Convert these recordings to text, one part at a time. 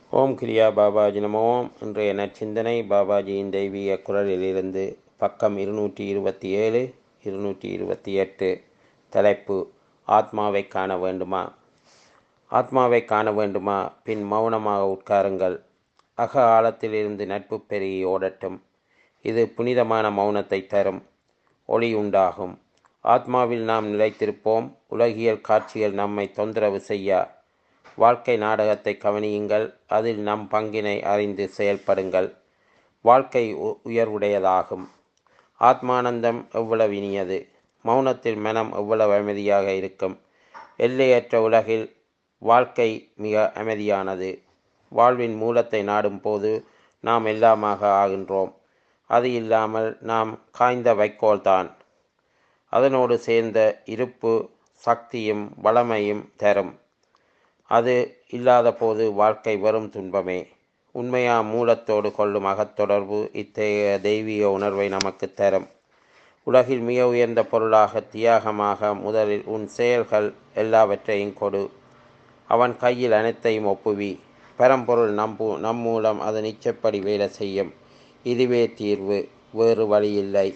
ஓம் கிரியா பாபாஜி நமோ. இன்றைய நற்சிந்தனை பாபாஜியின் தெய்வீக குரலிலிருந்து பக்கம் 227 228. தலைப்பு: ஆத்மாவை காண வேண்டுமா? ஆத்மாவை காண வேண்டுமா? பின் மௌனமாக உட்காருங்கள். அக ஆழத்திலிருந்து நட்பு பெருகி ஓடட்டும். இது புனிதமான மௌனத்தை தரும். ஒளி உண்டாகும். ஆத்மாவில் நாம் நிலைத்திருப்போம். உலகியல் காட்சிகள் நம்மை தொந்தரவு செய்யா. வாழ்க்கை நாடகத்தை கவனியுங்கள். அதில் நம் பங்கினை அறிந்து செயல்படுங்கள். வாழ்க்கை உயர்வுடையதாகும். ஆத்மானந்தம் எவ்வளவு இனியது! மௌனத்தில் மனம் எவ்வளவு அமைதியாக இருக்கும்! எல்லையற்ற உலகில் வாழ்க்கை மிக அமைதியானது. வாழ்வின் மூலத்தை நாடும் போது நாம் எல்லாமாக ஆகின்றோம். அது இல்லாமல் நாம் காய்ந்த வைக்கோல்தான். அதனோடு சேர்ந்த இருப்பு சக்தியும் வளமையும் தரும். அது இல்லாத போது வாழ்க்கை வெறும் துன்பமே. உண்மையா மூலத்தோடு கொள்ளும் அகத்தொடர்பு இத்தகைய தெய்வீக உணர்வை நமக்கு தரும். உலகில் மிக உயர்ந்த பொருளாக தியாகமாக முதலில் உன் செயல்கள் எல்லாவற்றையும் கொடு. அவன் கையில் அனைத்தையும் ஒப்புவி. பரம்பொருள் நம் மூலம் அது நிச்சயப்படி வேலை செய்யும். இதுவே தீர்வு, வேறு வழியில்லை.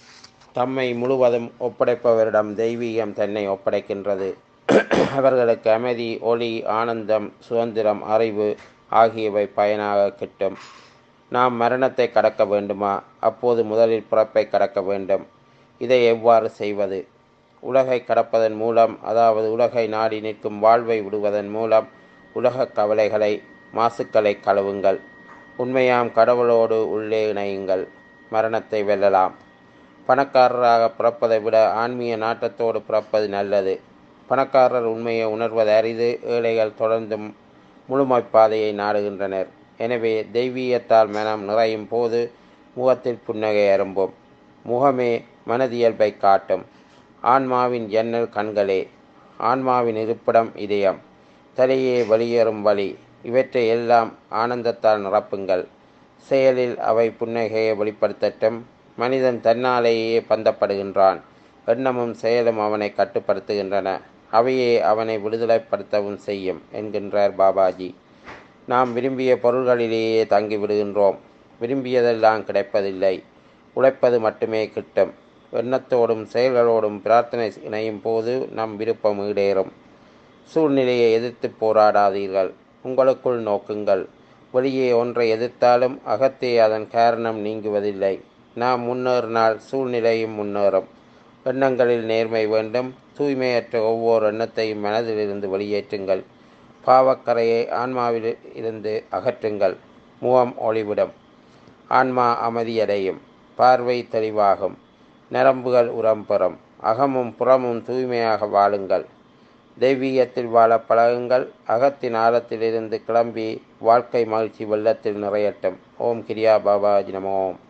தம்மை முழுவதும் ஒப்படைப்பவரிடம் தெய்வீகம் தன்னை ஒப்படைக்கின்றது. அவர்களுக்கு அமைதி, ஒளி, ஆனந்தம், சுதந்திரம், அறிவு ஆகியவை பயனாக கிட்டும். நாம் மரணத்தை கடக்க வேண்டுமா? அப்போது முதலில் பிறப்பை கடக்க வேண்டும். இதை எவ்வாறு செய்வது? உலகை கடப்பதன் மூலம், அதாவது உலகை நாடி நிற்கும் வாழ்வை விடுவதன் மூலம் உலக கவலைகளை, மாசுக்களை கழுவுங்கள். உண்மையாம் கடவுளோடு உள்ளே இணையுங்கள். மரணத்தை வெல்லலாம். பணக்காரராக பிறப்பதை விட ஆன்மீக நாட்டத்தோடு பிறப்பது நல்லது. பணக்காரர் உண்மையை உணர்வது அரிது. ஏழைகள் தொடர்ந்தும் முழுமைப்பாதையை நாடுகின்றனர். எனவே தெய்வீகத்தால் மனம் நிறையும் போது முகத்தில் புன்னகை அரும்பும். முகமே மனதியல்பை காட்டும். ஆன்மாவின் ஜன்னல் கண்களே. ஆன்மாவின் இருப்பிடம் இதயம். தலையே வெளியேறும் வழி. இவற்றை எல்லாம் ஆனந்தத்தால் நிரப்புங்கள். செயலில் அவை புன்னகையை வெளிப்படுத்தட்டும். மனிதன் தன்னாலேயே பந்தப்படுகின்றான். எண்ணமும் செயலும் அவனை கட்டுப்படுத்துகின்றன. அவையே அவனை விடுதலைப்படுத்தவும் செய்யும் என்கின்றார் பாபாஜி. நாம் விரும்பிய பொருள்களிலேயே தங்கி விடுகின்றோம். விரும்பியதெல்லாம் கிடைப்பதில்லை. உழைப்பது மட்டுமே கிட்டும். எண்ணத்தோடும் செயல்களோடும் பிரார்த்தனை இணையும் போது நம் விருப்பம் ஈடேறும். சூழ்நிலையை எதிர்த்து போராடாதீர்கள். உங்களுக்குள் நோக்குங்கள். வெளியே ஒன்றை எதிர்த்தாலும் அகத்தே அதன் காரணம் நீங்குவதில்லை. நாம் முன்னேறினால் சூழ்நிலையும் முன்னேறும். எண்ணங்களில் நேர்மை வேண்டும். தூய்மையற்ற ஒவ்வொரு எண்ணத்தையும் மனதிலிருந்து வெளியேற்றுங்கள். பாவக்கரையை ஆன்மாவில் இருந்து அகற்றுங்கள். முகம் ஒளிவிடும். ஆன்மா அமைதியடையும். பார்வை தெளிவாகும். நரம்புகள் உரம் பெறும். அகமும் புறமும் தூய்மையாக வாழுங்கள். தெய்வீகத்தில் வாழ பழகுங்கள். அகத்தின் ஆழத்திலிருந்து கிளம்பி வாழ்க்கை மகிழ்ச்சி வெள்ளத்தில் நிறையட்டும். ஓம் கிரியா பாபாஜி நமோ.